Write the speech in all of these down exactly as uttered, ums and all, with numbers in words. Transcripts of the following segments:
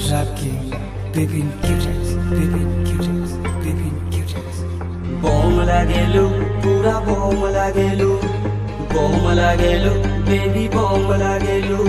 rocking, baby cuties, baby cuties, baby cuties. Bomb lagelu, pura bomb lagelu, bomb lagelu, baby bomb lagelu.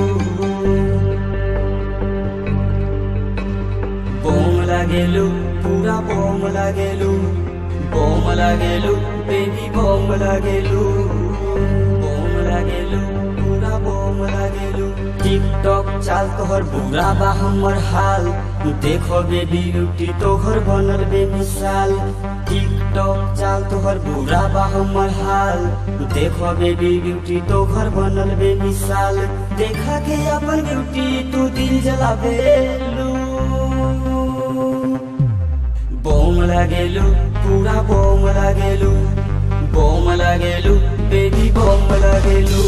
Bomb lagelu, pura bomb lagelu, bomb lagelu, baby bomb lagelu. Bomb lagelu, pura bomb lagelu. TikTok चाल तोहर बुरा बा हमर हाल, देखो baby beauty तोहर बनल बेमिसाल। TikTok चाल तोहर बुरा बा हमर हाल, देखो बेबी ब्यूटी तोहर बनल बेमिसाल। देखा के अपन ब्यूटी तू दिल जलावेलू, बम लागेलू, पूरा बम लागेलू, बम लागेलू, बेबी बम लागेलू।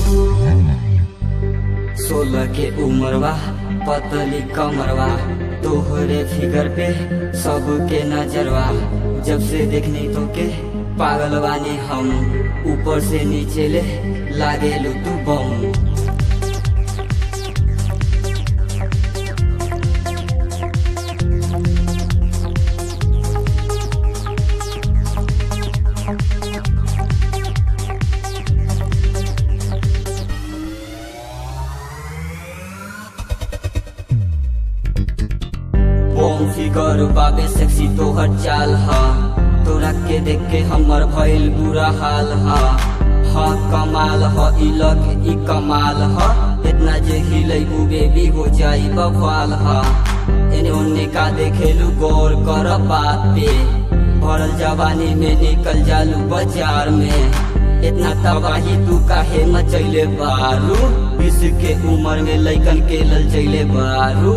सोलह के उम्रवा, पतली कमरवा, तोहरे फिगर पे सबके नजरवा। जब से देखने तो के पागल बानी हम, ऊपर से नीचे ले लागेलू तू बम। बम फिगर बाबे सेक्सी तोहर चाल हा, तोरा के देख के हमर भइल बुरा हाल हा। हाँ कमाल ह ई लग ई कमाल ह, इतना जे हिलैबू बेबी हो जाई बवाल हा। एने ओने का देखेलू गौर कर बात पे, भरल जवानी में निकल जालू बाजार में। इतना तबाही तू काहे मचैले बारू, बीस के उम्र में लइकन के ललचैले बारू।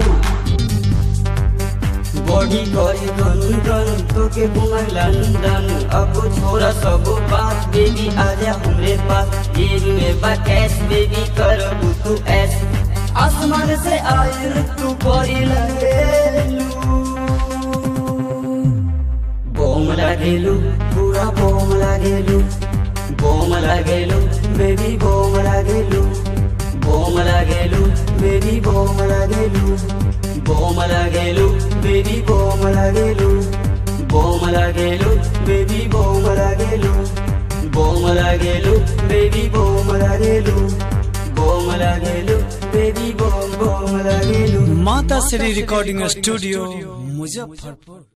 बॉडी करी गन गन तो के घुमाई लंदन, अब छोरा सब बात बेबी आजा हमरे पास। जेब में बा कैश बेबी करबू तू ऐस, आसमान से आयल तू परी लगेलू। बम लागेलू, पूरा बम लागेलू, बम लागेलू, बेबी बम लागेलू, बम लागेलू, बेबी बम लागेलू, बम लागेलू, बेबी बम लागेलू, बम लागेलू, बेबी बम लागेलू, बम लागेलू, बेबी बम लागेलू, बम लागेलू, बेबी बम बम लागेलू। माता श्री रिकॉर्डिंग स्टूडियो मुजफ्फरपुर।